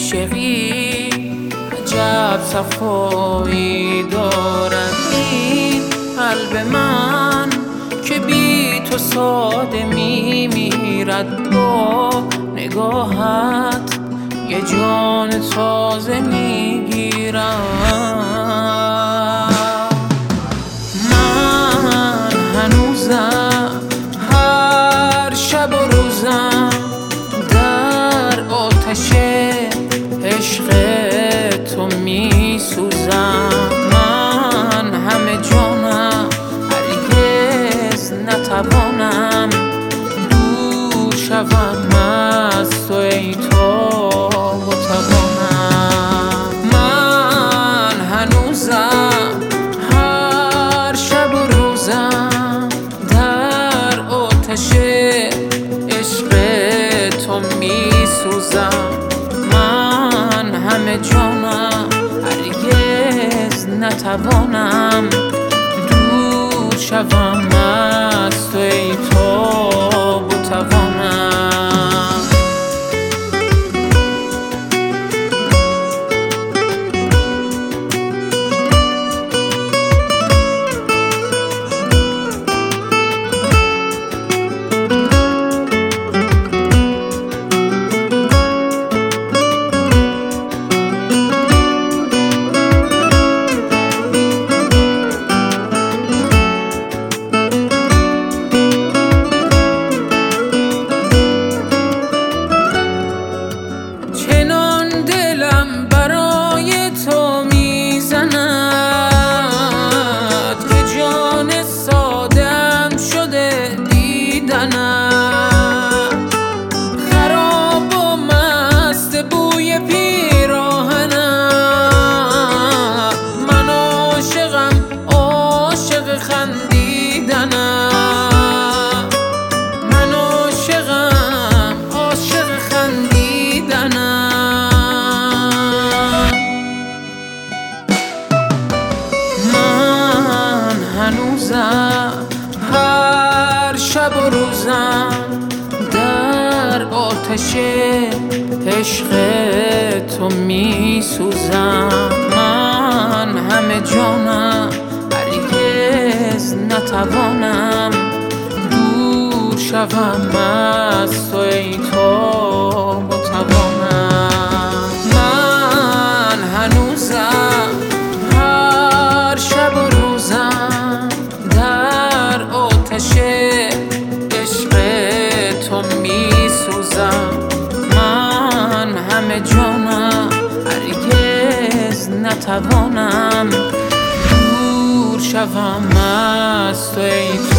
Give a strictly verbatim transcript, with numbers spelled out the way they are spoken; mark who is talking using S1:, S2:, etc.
S1: عاشقی عجب صفایی دارد این قلب من که بی تو ساده می میرد. با نگاهت یه جان تازه می گیرم. من هنوزم هر شب و روزم در آتش عشق تو می سوزم. من همه جانم هرگز نتوانم دور شوم از تو ای تاب و توانم. من هنوزم هر شب و روزم در آتش عشق تو می سوزم. من همه جانم هرگز نتوانم دور شوم از تو ای تاب و توانم. خراب و مست بوی پیراهنم. من عاشقم عاشق خندیدنم. من عاشقم عاشق خندیدنم. من هنوزم هر شب و روزم در آتش عشق تو می سوزم. من همه جانم هرگز نتوانم دور شوم از تو ای تاب و توانم. من هنوزم هر شب و روزم در آتش عشق تو می سوزم. من همه جانم هرگز نتوانم دور شوم از تو ای